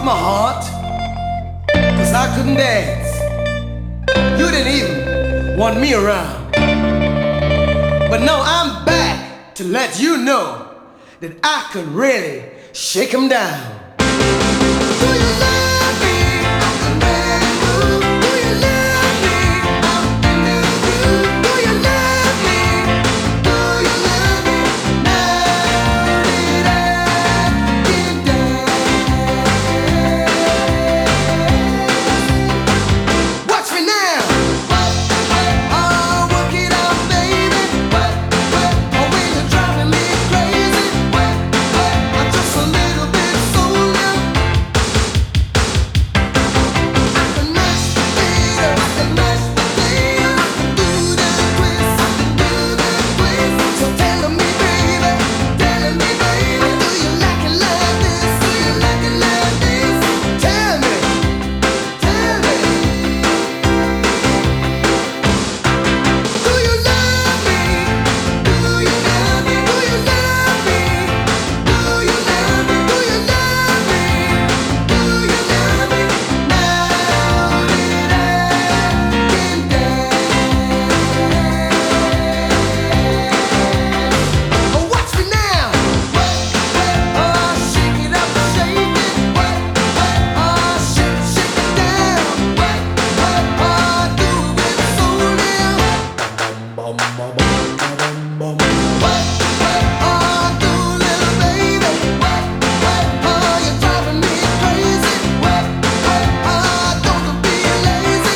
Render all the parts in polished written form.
my heart, 'cause I couldn't dance. You didn't even want me around. But no, I'm back to let you know that I can really shake 'em down. Do you love me? I can really do. Do you love me? I'm into you. Do you love me? Do you love me? Now that I can dance. Watch me now. Oh, work it out, baby. Oh, when you're driving me crazy. I'm just a little bit sold now. I can mash potatoes, I can mash potatoes, I can do that twist, I can do that twist. So tell me, baby, do you like it like this? Do you like it like this? Tell me. Do you love me? Do you love me? Do you love me? Do you love me? Do you love me? Do you love me? Now that I can dance. Oh, watch me now. Oh, shake it up, shake it. Oh, shake it down. Oh, do it slow now. Oh, do little baby. Oh, you're driving me crazy. Oh, don't be lazy.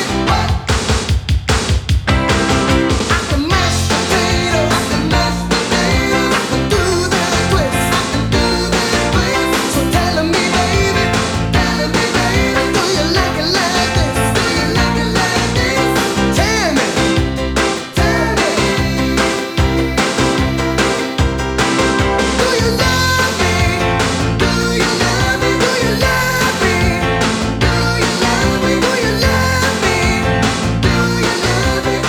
I can mash potatoes, I can mash potatoes, I can do that twist, I can do that twist. So tell me, baby, do you like it like this? Do you like it like this? Tell me. Do you love me? Do you love me? Do you love me? Do you love me? Do you love me? Do you love me?